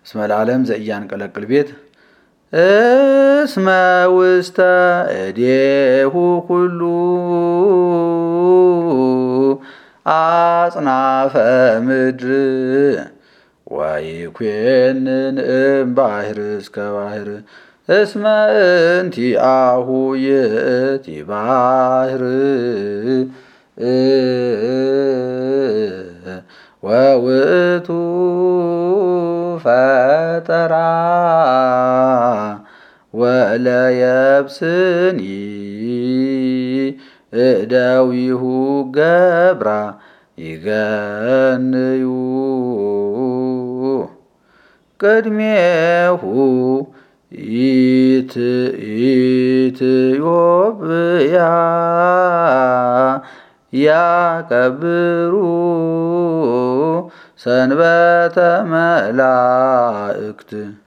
እስመ ለዓለም ዘኢያንቀለቅል ቤት እስመ ውስተ እዴሁ ኩሉ አጽናፈ ምድር ወይኮንን እምባሕር እስከ ባሕር እስመ እንቲአሁ ይእቲ ባሕር ወውእቱ ፈጠራ ወለየብስኒ እደዊሁ ገብራ ይገንዩ ቅድሜሁ ኢትዮጵያ ያከብሩ ሰንበተ መላእክት